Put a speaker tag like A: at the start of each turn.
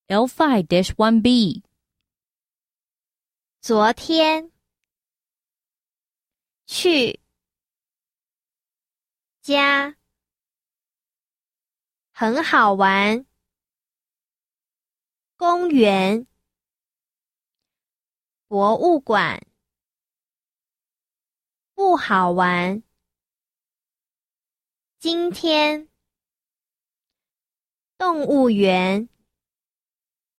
A: L5-1B
B: 昨天，去，家，很好玩，公园，博物馆，不好玩，今天，动物园。